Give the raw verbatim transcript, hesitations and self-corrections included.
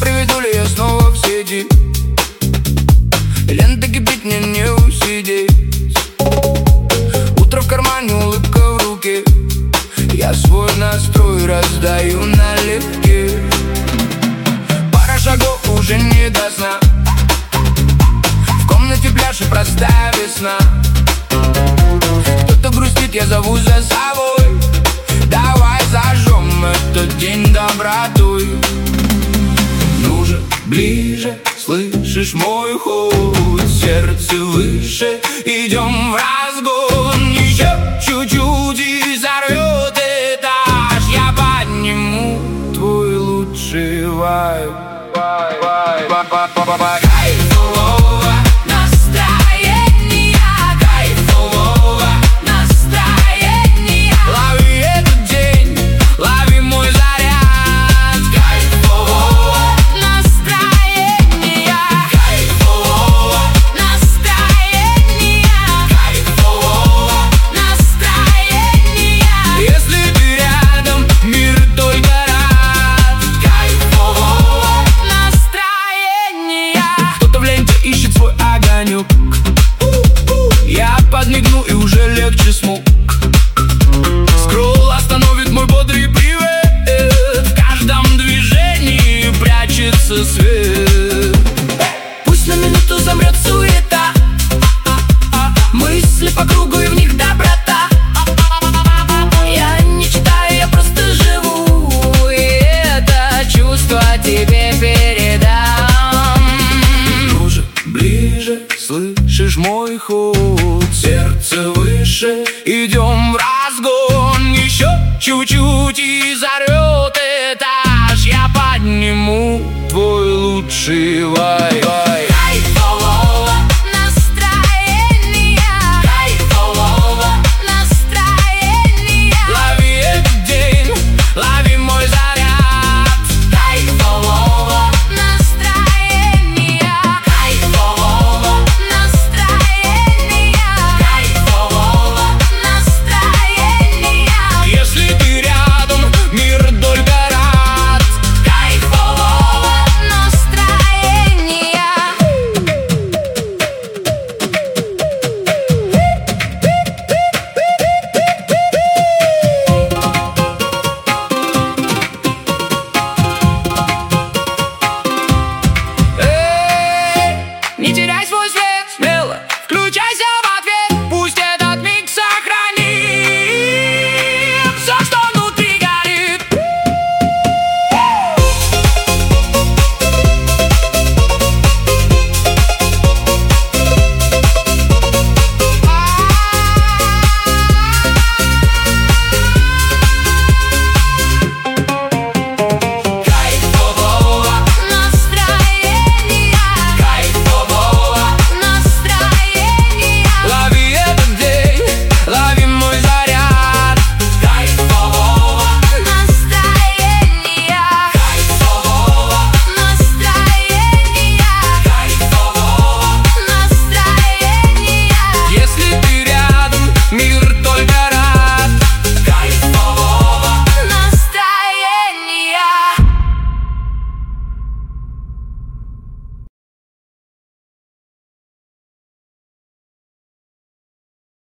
приведу ли я снова в сети? Лента кипит, мне не усидеть. Утро в кармане, улыбка в руке. Я свой настрой раздаю налегке. Пара шагов уже не до сна. В комнате пляж и простая весна. Кто-то грустит, я зову за собой. Давай зажжем этот день добротой. Ну же, ближе, слышишь мой ход? Сердце выше, идем в разгон. Еще чуть-чуть и взорвет этаж. Я подниму твой лучший вайб. Кайфово настроение, кайфово настроение. Лови этот день, лови мой заряд. Кайфово настроение, кайфово настроение, кайфово настроение. Если ты рядом, мир только рад. Кайфово настроение. Кто-то в ленте ищет свой огонек. Я подмигну, и уже легче смог. Скролл остановит мой бодрый привет. В каждом движении прячется свет. Пусть на минуту замрет суета. Мысли по кругу, и в них доброта. Я не читаю, я просто живу. И это чувство тебе передам. Ну же, ближе, слышишь мой ход? Сердце выше, идем в разгон. Еще чуть-чуть и взорвет этаж. Я подниму твой лучший вайб.